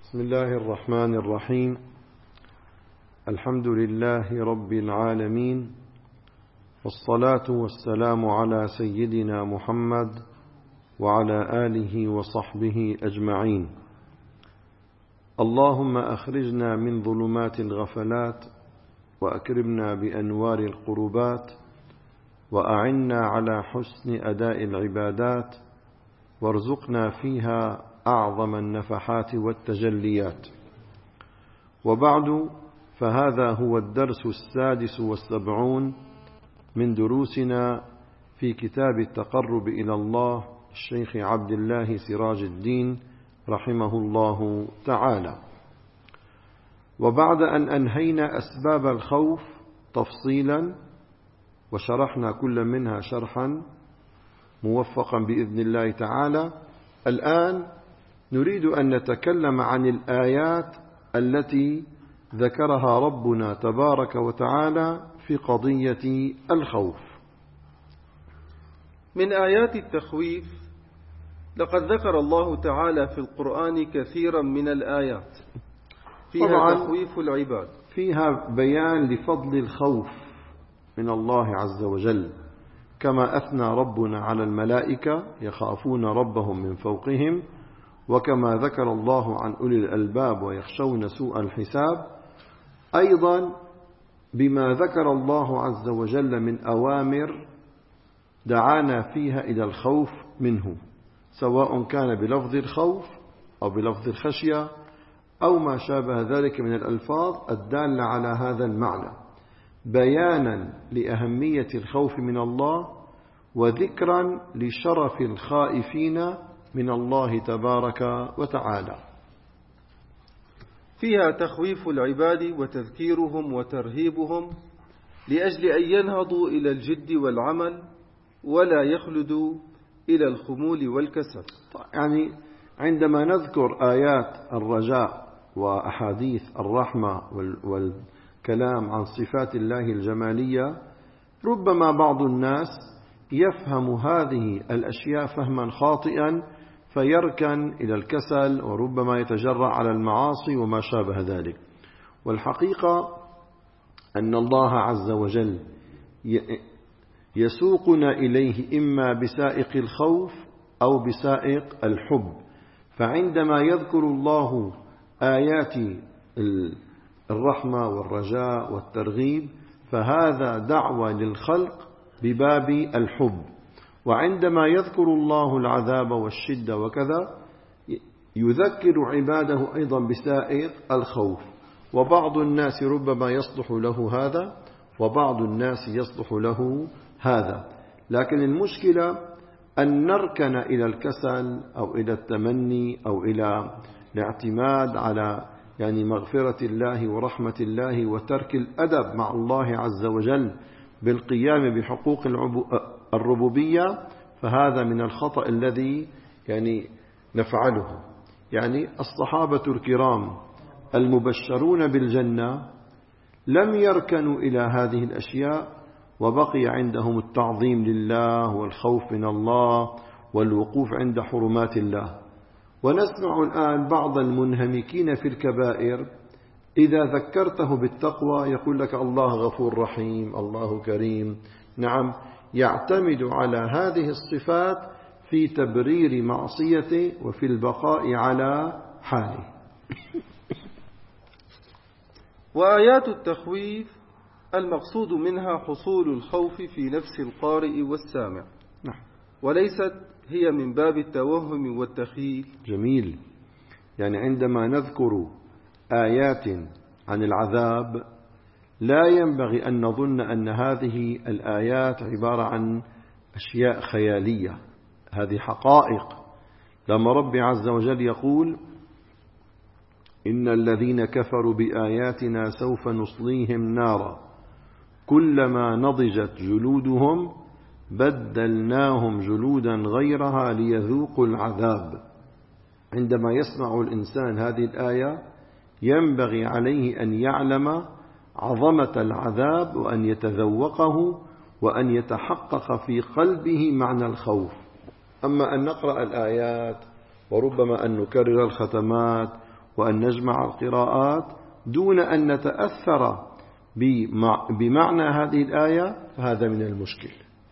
بسم الله الرحمن الرحيم. الحمد لله رب العالمين، والصلاة والسلام على سيدنا محمد وعلى آله وصحبه أجمعين. اللهم أخرجنا من ظلمات الغفلات، وأكرمنا بأنوار القربات، وأعنا على حسن أداء العبادات، وارزقنا فيها أعظم النفحات والتجليات. وبعد، فهذا هو الدرس 76 من دروسنا في كتاب التقرب إلى الله الشيخ عبد الله سراج الدين رحمه الله تعالى. وبعد أن أنهينا أسباب الخوف تفصيلا وشرحنا كل منها شرحا موفقا بإذن الله تعالى، الآن نريد أن نتكلم عن الآيات التي ذكرها ربنا تبارك وتعالى في قضية الخوف. من آيات التخويف، لقد ذكر الله تعالى في القرآن كثيرا من الآيات فيها تخويف العباد، فيها بيان لفضل الخوف من الله عز وجل، كما أثنى ربنا على الملائكة يخافون ربهم من فوقهم، وكما ذكر الله عن أولي الألباب ويخشون سوء الحساب، أيضا بما ذكر الله عز وجل من أوامر دعانا فيها إلى الخوف منه، سواء كان بلفظ الخوف أو بلفظ الخشية أو ما شابه ذلك من الألفاظ الدالة على هذا المعنى، بيانا لأهمية الخوف من الله وذكرا لشرف الخائفين من الله تبارك وتعالى. فيها تخويف العباد وتذكيرهم وترهيبهم لأجل أن ينهضوا إلى الجد والعمل ولا يخلدوا إلى الخمول والكسل. يعني عندما نذكر آيات الرجاء وأحاديث الرحمة والكلام عن صفات الله الجمالية، ربما بعض الناس يفهم هذه الأشياء فهما خاطئا فيركن إلى الكسل، وربما يتجرأ على المعاصي وما شابه ذلك. والحقيقة أن الله عز وجل يسوقنا إليه إما بسائق الخوف أو بسائق الحب. فعندما يذكر الله آيات الرحمة والرجاء والترغيب فهذا دعوة للخلق بباب الحب، وعندما يذكر الله العذاب والشدة وكذا يذكر عباده أيضا بسائق الخوف. وبعض الناس ربما يصلح له هذا وبعض الناس يصلح له هذا، لكن المشكلة أن نركن إلى الكسل أو إلى التمني أو إلى الاعتماد على مغفرة الله ورحمة الله وترك الأدب مع الله عز وجل بالقيام بحقوق الربوبية، فهذا من الخطأ الذي نفعله. الصحابة الكرام المبشرون بالجنة لم يركنوا إلى هذه الأشياء، وبقي عندهم التعظيم لله والخوف من الله والوقوف عند حرمات الله. ونسمع الآن بعض المنهمكين في الكبائر إذا ذكرته بالتقوى يقول لك الله غفور رحيم، الله كريم. نعم، يعتمد على هذه الصفات في تبرير معصيته وفي البقاء على حاله. وآيات التخويف المقصود منها حصول الخوف في نفس القارئ والسامع، وليست هي من باب التوهم والتخييل. جميل. عندما نذكر آيات عن العذاب لا ينبغي أن نظن أن هذه الآيات عبارة عن أشياء خيالية، هذه حقائق. لما رب عز وجل يقول إن الذين كفروا بآياتنا سوف نصليهم نارا كلما نضجت جلودهم بدلناهم جلودا غيرها ليذوقوا العذاب. عندما يسمع الإنسان هذه الآية ينبغي عليه أن يعلم عظمة العذاب وأن يتذوقه وأن يتحقق في قلبه معنى الخوف. أما أن نقرأ الآيات وربما أن نكرر الختمات وأن نجمع القراءات دون أن نتأثر بمعنى هذه الآية، فهذا من المشكل.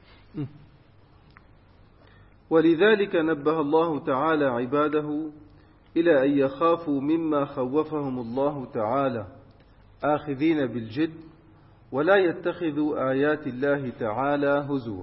ولذلك نبه الله تعالى عباده إلى أن يخافوا مما خوفهم الله تعالى، آخذين بالجد ولا يتخذوا آيات الله تعالى هزوا.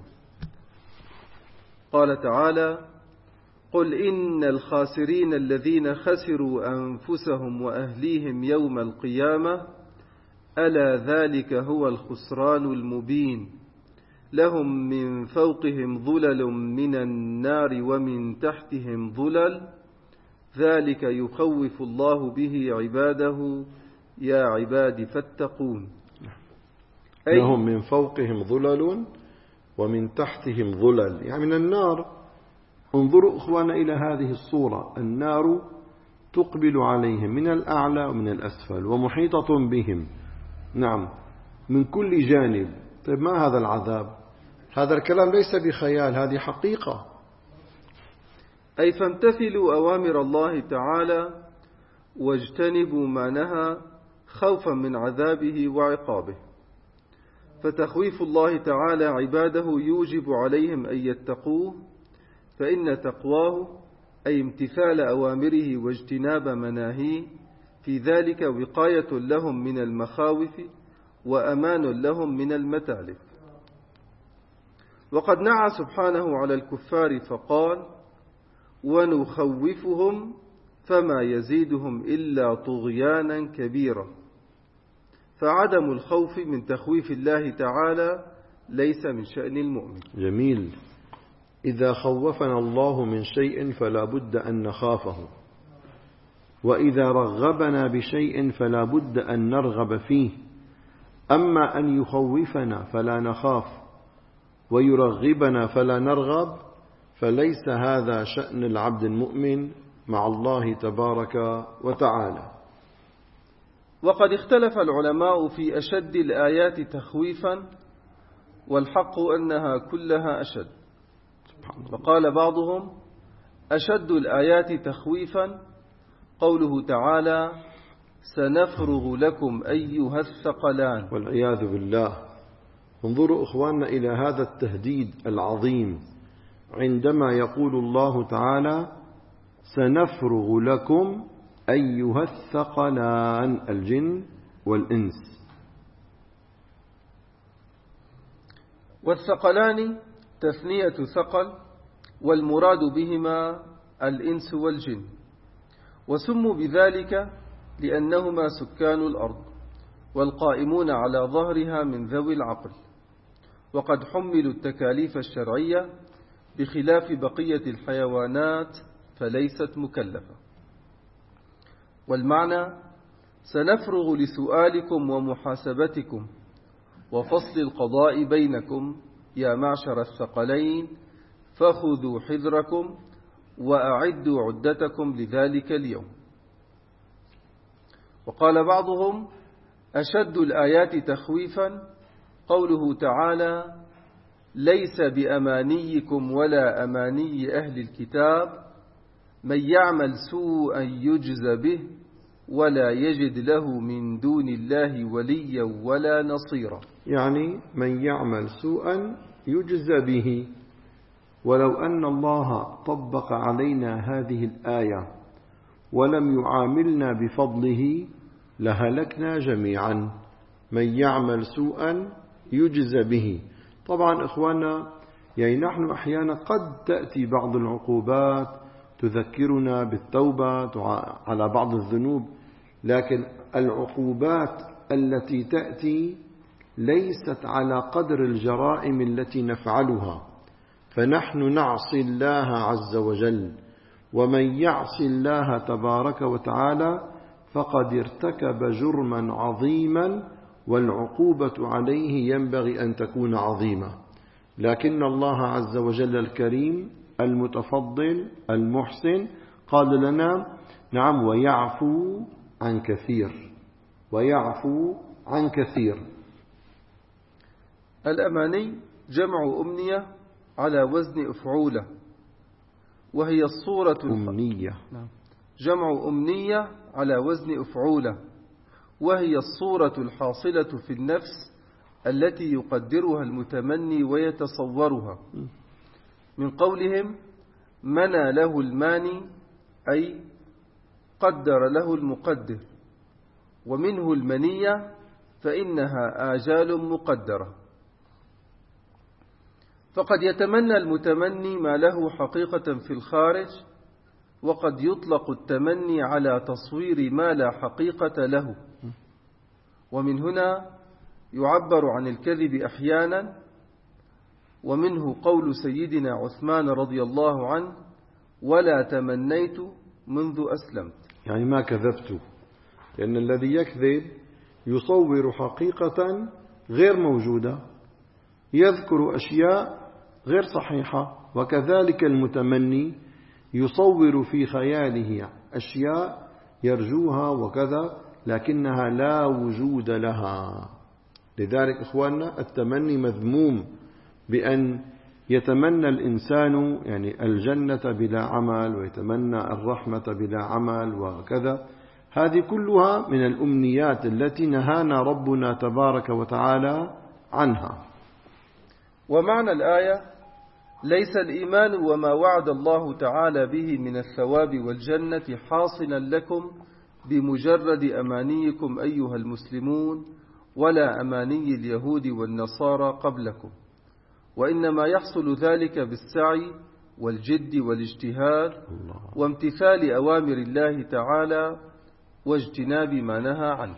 قال تعالى: قل إن الخاسرين الذين خسروا أنفسهم وأهليهم يوم القيامة ألا ذلك هو الخسران المبين، لهم من فوقهم ظلل من النار ومن تحتهم ظلل، ذلك يخوف الله به عباده يا عباد فاتقون. لهم من فوقهم ظلل ومن تحتهم ظلل، يعني من النار. انظروا إخوانا إلى هذه الصورة، النار تقبل عليهم من الأعلى ومن الأسفل ومحيطة بهم، نعم، من كل جانب. طيب ما هذا العذاب؟ هذا الكلام ليس بخيال، هذه حقيقة. أي فامتثلوا أوامر الله تعالى واجتنبوا ما نهى خوفا من عذابه وعقابه. فتخويف الله تعالى عباده يوجب عليهم أن يتقوه، فإن تقواه أي امتثال أوامره واجتناب مناهيه في ذلك وقاية لهم من المخاوف وأمان لهم من المتالف. وقد نعى سبحانه على الكفار فقال: ونخوفهم فما يزيدهم إلا طغيانا كبيرا. فعدم الخوف من تخويف الله تعالى ليس من شأن المؤمن. جميل. إذا خوفنا الله من شيء فلا بد أن نخافه، وإذا رغبنا بشيء فلا بد أن نرغب فيه. أما أن يخوفنا فلا نخاف ويرغبنا فلا نرغب، فليس هذا شأن العبد المؤمن مع الله تبارك وتعالى. وقد اختلف العلماء في أشد الآيات تخويفا، والحق أنها كلها أشد. فقال بعضهم: أشد الآيات تخويفا قوله تعالى: سنفرغ لكم أيها الثقلان. والعياذ بالله. انظروا إخواننا إلى هذا التهديد العظيم، عندما يقول الله تعالى: سنفرغ لكم أيها الثقلان، الجن والإنس. والثقلان تثنية ثقل، والمراد بهما الإنس والجن، وسموا بذلك لأنهما سكان الأرض والقائمون على ظهرها من ذوي العقل، وقد حملوا التكاليف الشرعية بخلاف بقية الحيوانات فليست مكلفة. والمعنى: سنفرغ لسؤالكم ومحاسبتكم وفصل القضاء بينكم يا معشر الثقلين، فخذوا حذركم وأعدوا عدتكم لذلك اليوم. وقال بعضهم: أشد الآيات تخويفا قوله تعالى: ليس بأمانيكم ولا أماني أهل الكتاب، من يعمل سوءا يجز به ولا يجد له من دون الله وليا ولا نصيرا. يعني من يعمل سوءا يجز به. ولو أن الله طبق علينا هذه الآية ولم يعاملنا بفضله لهلكنا جميعا. من يعمل سوءا يجز به. طبعا إخواننا، يعني نحن أحيانا قد تأتي بعض العقوبات تذكرنا بالتوبة على بعض الذنوب، لكن العقوبات التي تأتي ليست على قدر الجرائم التي نفعلها، فنحن نعصي الله عز وجل، ومن يعص الله تبارك وتعالى فقد ارتكب جرما عظيما، والعقوبة عليه ينبغي أن تكون عظيمة. لكن الله عز وجل الكريم المتفضل المحسن قال لنا: نعم، ويعفو عن كثير، ويعفو عن كثير. الأماني جمع أمنية على وزن أفعولة، وهي الصورة أمنية. جمع أمنية على وزن أفعولة، وهي الصورة الحاصلة في النفس التي يقدرها المتمني ويتصورها، من قولهم منى له الماني، أي قدر له المقدر، ومنه المنية فإنها آجال مقدرة. فقد يتمنى المتمني ما له حقيقة في الخارج، وقد يطلق التمني على تصوير ما لا حقيقة له، ومن هنا يعبر عن الكذب أحيانا، ومنه قول سيدنا عثمان رضي الله عنه ولا تمنيت منذ أسلمت، يعني ما كذبت، لأن الذي يكذب يصور حقيقة غير موجودة، يذكر أشياء غير صحيحة، وكذلك المتمني يصور في خياله أشياء يرجوها وكذا لكنها لا وجود لها. لذلك إخواننا التمني مذموم، بأن يتمنى الإنسان يعني الجنة بلا عمل، ويتمنى الرحمة بلا عمل وكذا. هذه كلها من الأمنيات التي نهانا ربنا تبارك وتعالى عنها. ومعنى الآية ليس الإيمان وما وعد الله تعالى به من الثواب والجنة حاصلا لكم بمجرد أمانيكم أيها المسلمون، ولا أماني اليهود والنصارى قبلكم، وإنما يحصل ذلك بالسعي والجد والاجتهاد وامتثال أوامر الله تعالى واجتناب ما نهى عنه.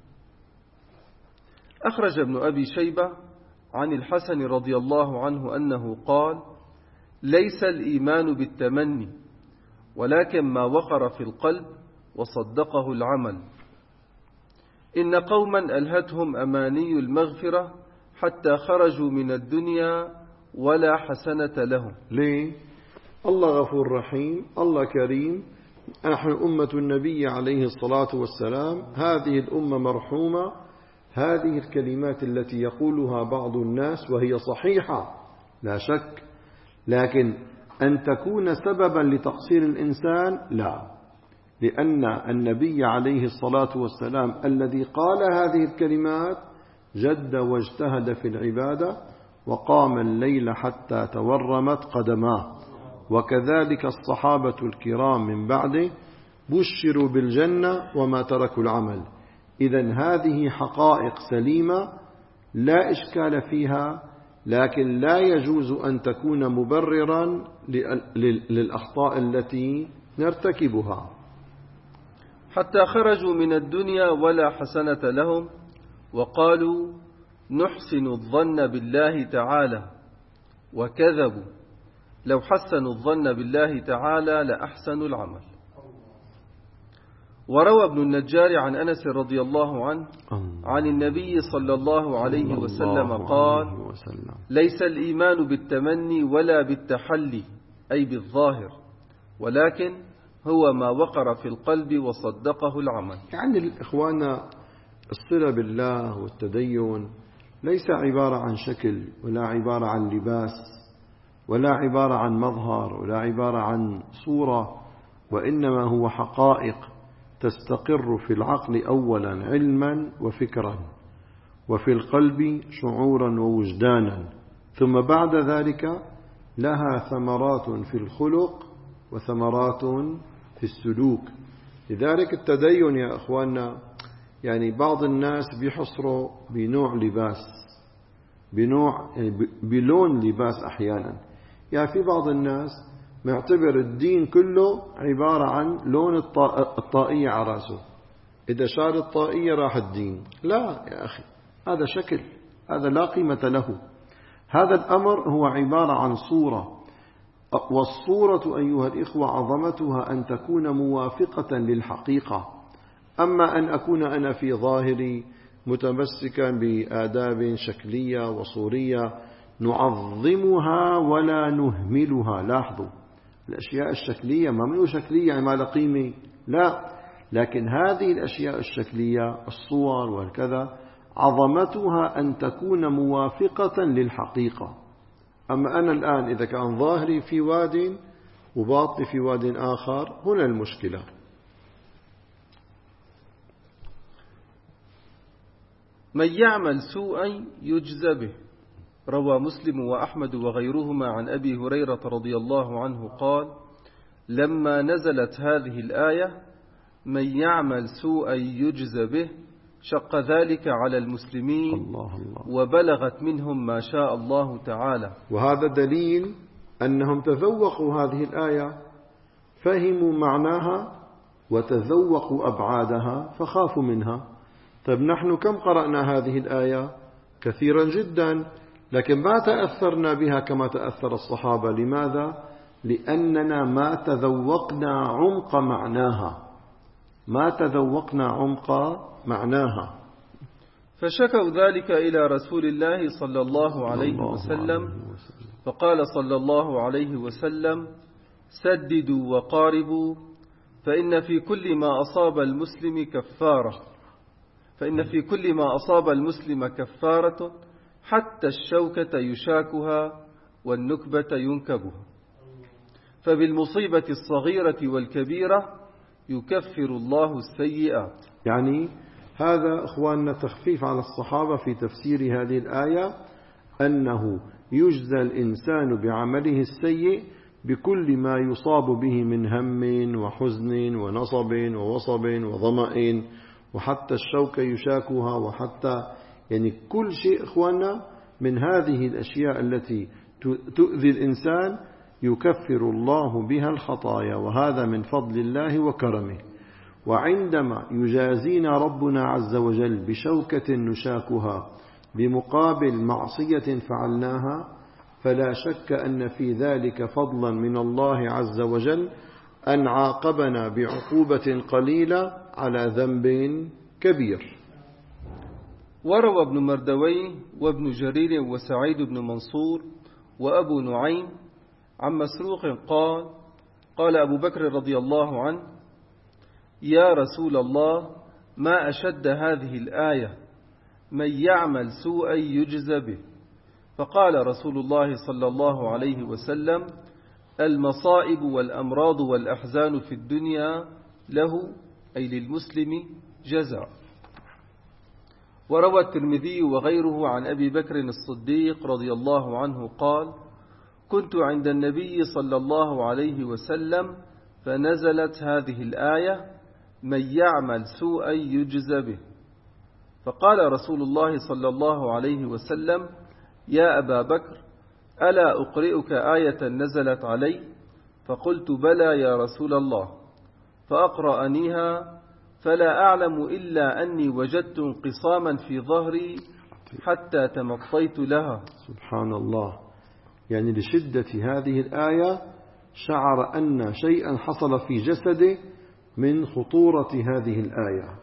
أخرج ابن أبي شيبة عن الحسن رضي الله عنه أنه قال ليس الإيمان بالتمني، ولكن ما وقر في القلب وصدقه العمل. إن قوما ألهتهم أماني المغفرة حتى خرجوا من الدنيا ولا حسنة لهم. ليه؟ الله غفور رحيم، الله كريم، نحن أمة النبي عليه الصلاة والسلام، هذه الأمة مرحومة. هذه الكلمات التي يقولها بعض الناس وهي صحيحة لا شك، لكن أن تكون سببا لتقصير الإنسان لا، لأن النبي عليه الصلاة والسلام الذي قال هذه الكلمات جد واجتهد في العبادة، وقام الليل حتى تورمت قدماه، وكذلك الصحابة الكرام من بعده بشروا بالجنة وما تركوا العمل. إذن هذه حقائق سليمة لا إشكال فيها، لكن لا يجوز أن تكون مبررا للأخطاء التي نرتكبها. حتى خرجوا من الدنيا ولا حسنة لهم، وقالوا نحسن الظن بالله تعالى، وكذبوا، لو حسنوا الظن بالله تعالى لأحسنوا العمل. وروى ابن النجار عن أنس رضي الله عنه عن النبي صلى الله عليه وسلم قال ليس الإيمان بالتمني ولا بالتحلي أي بالظاهر، ولكن هو ما وقر في القلب وصدقه العمل. يعني الإخوان الصلة بالله والتدين ليس عبارة عن شكل، ولا عبارة عن لباس، ولا عبارة عن مظهر، ولا عبارة عن صورة، وإنما هو حقائق تستقر في العقل أولا علما وفكرا، وفي القلب شعورا ووجدانا، ثم بعد ذلك لها ثمرات في الخلق وثمرات في السلوك. لذلك التدين يا أخواننا، يعني بعض الناس بيحصروا بنوع لباس، بلون لباس أحيانا. يعني في بعض الناس معتبر الدين كله عبارة عن لون الطاقية على رأسه، إذا شال الطاقية راح الدين. لا يا أخي، هذا شكل، هذا لا قيمة له. هذا الأمر هو عبارة عن صورة، والصورة أيها الإخوة عظمتها أن تكون موافقة للحقيقة. أما أن أكون أنا في ظاهري متمسكا بآداب شكلية وصورية نعظمها ولا نهملها. لاحظوا، الأشياء الشكلية ما منه شكلية يعني ما له قيمة، لا، لكن هذه الأشياء الشكلية الصور والكذا عظمتها أن تكون موافقة للحقيقة. أما أنا الآن إذا كان ظاهري في واد وباطني في واد آخر، هنا المشكلة. من يعمل سوءا يجزى به. روى مسلم وأحمد وغيرهما عن أبي هريرة رضي الله عنه قال: لما نزلت هذه الآية من يعمل سوءا يجزى به شق ذلك على المسلمين الله الله. وبلغت منهم ما شاء الله تعالى. وهذا دليل أنهم تذوقوا هذه الآية، فهموا معناها وتذوقوا أبعادها فخافوا منها. طيب نحن كم قرأنا هذه الآية؟ كثيرا جدا، لكن ما تأثرنا بها كما تأثر الصحابة. لماذا؟ لأننا ما تذوقنا عمق معناها. فشكوا ذلك إلى رسول الله صلى الله عليه وسلم، فقال صلى الله عليه وسلم: سددوا وقاربوا، فإن في كل ما أصاب المسلم كفارة حتى الشوكة يشاكها والنكبة ينكبها، فبالمصيبة الصغيرة والكبيرة يكفر الله السيئات. يعني هذا إخواننا تخفيف على الصحابة في تفسير هذه الآية، أنه يجزى الإنسان بعمله السيء بكل ما يصاب به من هم وحزن ونصب ووصب وظمأ، وحتى الشوكة يشاكها، وحتى يعني كل شيء إخواننا من هذه الأشياء التي تؤذي الإنسان يكفر الله بها الخطايا، وهذا من فضل الله وكرمه. وعندما يجازينا ربنا عز وجل بشوكة نشاكها بمقابل معصية فعلناها، فلا شك أن في ذلك فضلا من الله عز وجل أن عاقبنا بعقوبة قليلة على ذنب كبير. وروى ابن مردويه وابن جرير وسعيد بن منصور وأبو نعيم عن مسروق قال: قال أبو بكر رضي الله عنه: يا رسول الله، ما أشد هذه الآية، من يعمل سوءا يجزى به. فقال رسول الله صلى الله عليه وسلم: المصائب والأمراض والأحزان في الدنيا له، أي للمسلم، جزاء. وروى الترمذي وغيره عن أبي بكر الصديق رضي الله عنه قال: كنت عند النبي صلى الله عليه وسلم فنزلت هذه الآية: من يعمل سوءا يجزى به. فقال رسول الله صلى الله عليه وسلم: يا أبا بكر، ألا أقرئك آية نزلت علي؟ فقلت: بلى يا رسول الله. فأقرأنيها، فلا أعلم إلا أني وجدت انقصاما في ظهري حتى تمطيت لها. سبحان الله. يعني لشدة هذه الآية شعر أن شيئا حصل في جسده من خطورة هذه الآية.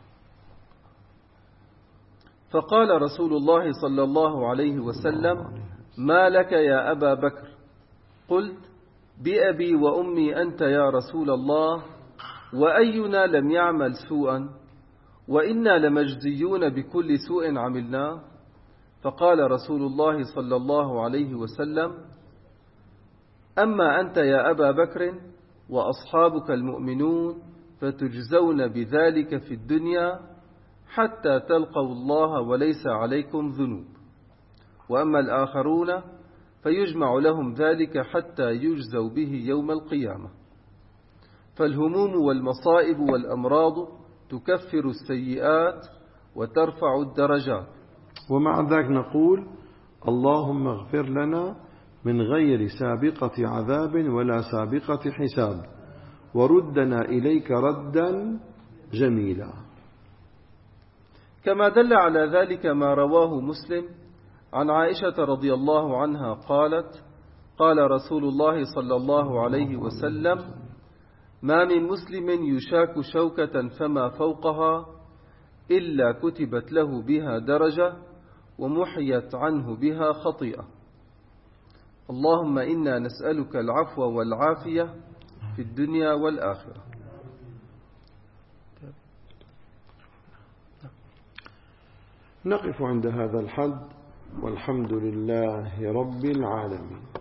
فقال رسول الله صلى الله عليه وسلم: ما لك يا أبا بكر؟ قلت: بأبي وأمي أنت يا رسول الله، وأينا لم يعمل سوءا، وإنا لمجزيون بكل سوء عملناه. فقال رسول الله صلى الله عليه وسلم: أما أنت يا أبا بكر وأصحابك المؤمنون فتجزون بذلك في الدنيا حتى تلقوا الله وليس عليكم ذنوب، وأما الآخرون فيجمع لهم ذلك حتى يجزوا به يوم القيامة. فالهموم والمصائب والأمراض تكفر السيئات وترفع الدرجات. ومع ذلك نقول: اللهم اغفر لنا من غير سابقة عذاب ولا سابقة حساب، وردنا إليك ردا جميلا. كما دل على ذلك ما رواه مسلم عن عائشة رضي الله عنها قالت: قال رسول الله صلى الله عليه وسلم: ما من مسلم يشاك شوكة فما فوقها إلا كتبت له بها درجة ومحيت عنه بها خطيئة. اللهم إنا نسألك العفو والعافية في الدنيا والآخرة. نقف عند هذا الحد، والحمد لله رب العالمين.